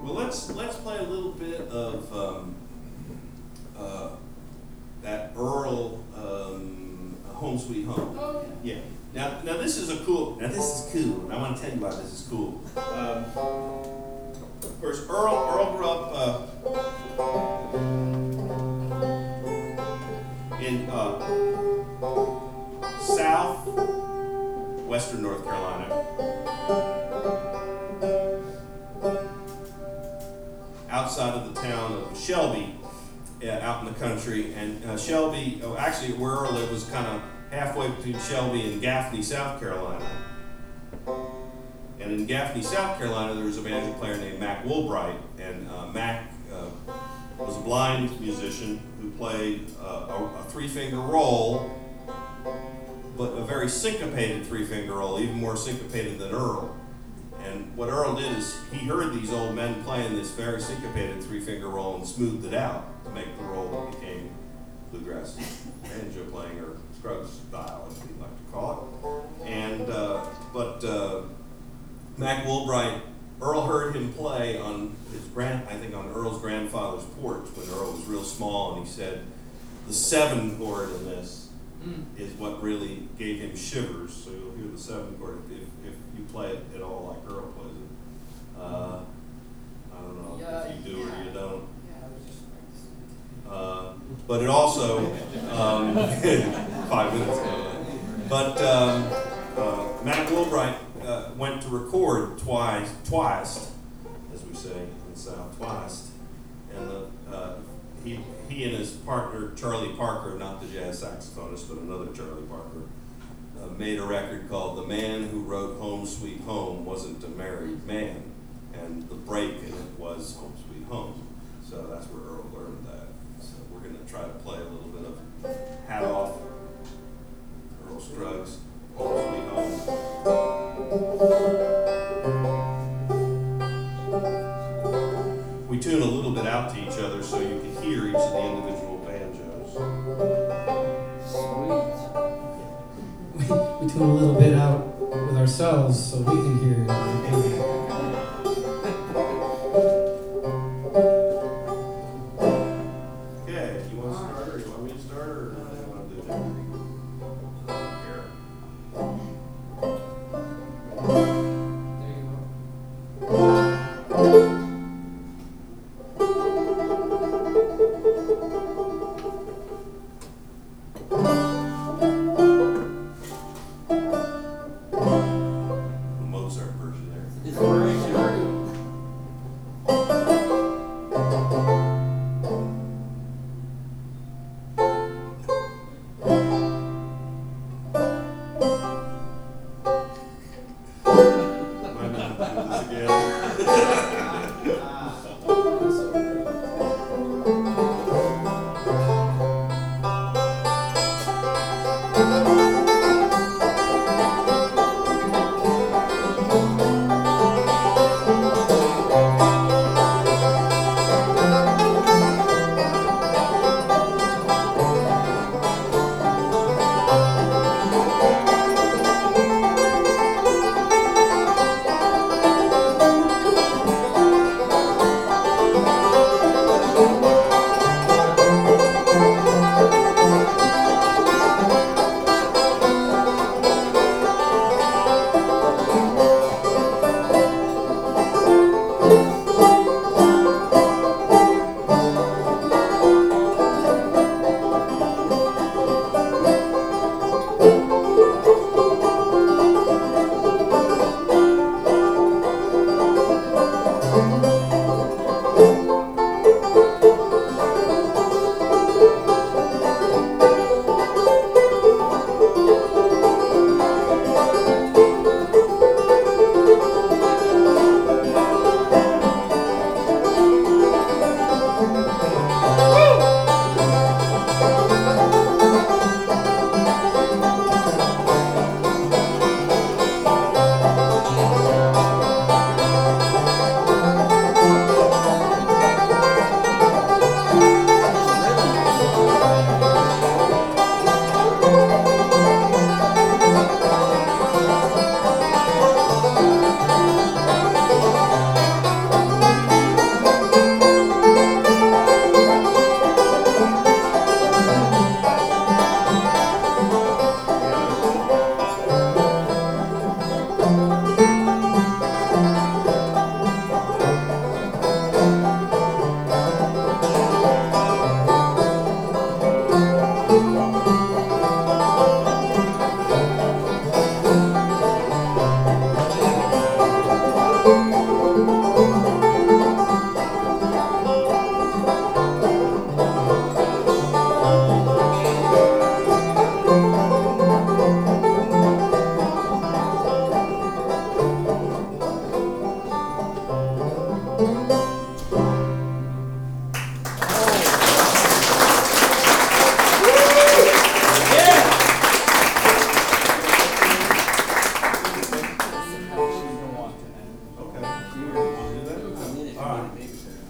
Well, let's play a little bit of that Earl Home Sweet Home. Oh, Yeah. Now this is cool. I want to tell you why this is cool. Of course, Earl grew up in southwestern North Carolina, outside of the town of Shelby, out in the country. And Shelby, actually where Earl lived was kind of halfway between Shelby and Gaffney, South Carolina. And in Gaffney, South Carolina, there was a banjo player named Mac Woolbright, and Mac was a blind musician who played a three-finger roll, but a very syncopated three-finger roll, even more syncopated than Earl. And what Earl did is he heard these old men playing this very syncopated three-finger roll and smoothed it out to make the roll that became bluegrass banjo playing, or Scruggs style, as we like to call it. And Mac Woolbright, Earl heard him play on on Earl's grandfather's porch when Earl was real small, and he said the 7 chord in this is what really gave him shivers. So you'll hear the 7 chord if you play it at all like Earl plays it. I don't know if you do or you don't. Yeah, I was just practicing. But it also 5 minutes ago. But Mac Woolbright went to record twice, as we say in the South, twice, and he and his partner Charlie Parker, not the jazz saxophonist, but another Charlie Parker, made a record called "The Man Who Wrote Home Sweet Home Wasn't a Married Man," and the break in it was "Home Sweet Home." So that's where Earl learned that. So we're going to try to play a little bit of Hat Off, Earl Scruggs, Home Sweet Home. We tune a little bit out to each other so you can hear each of the individual banjos. Sweet. We tune a little bit out with ourselves so we can hear it. Okay, you want to start, or you want me to start, or what do you want to do? Here. There you The Mozart version.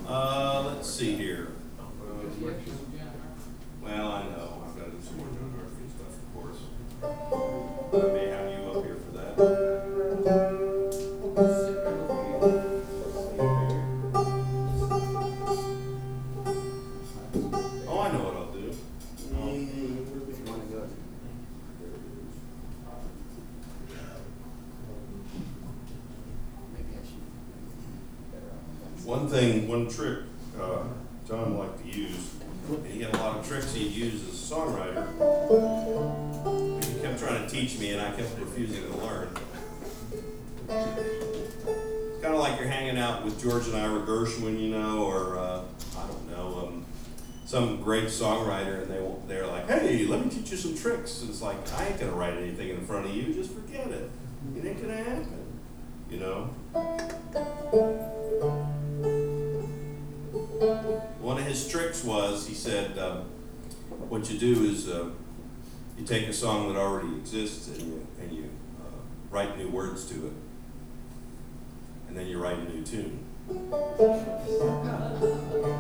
Let's see here. Well, I know, I've got to do some more John Murphy stuff, of course. I may have you up here for that. Oh, I know what I'll do. One trick John liked to use, and he had a lot of tricks he'd use as a songwriter. He kept trying to teach me, and I kept refusing to learn. It's kind of like you're hanging out with George and Ira Gershwin, you know, or I don't know, some great songwriter, and they're like, "Hey, let me teach you some tricks." And it's like, I ain't gonna write anything in front of you. Just forget it. It ain't gonna happen, you know. One of his tricks was, he said, what you do is you take a song that already exists and you write new words to it, and then you write a new tune.